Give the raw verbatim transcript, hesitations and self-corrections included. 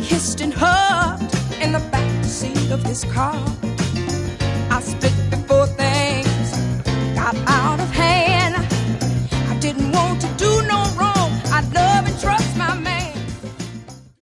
kissed and hugged in the back seat of his car.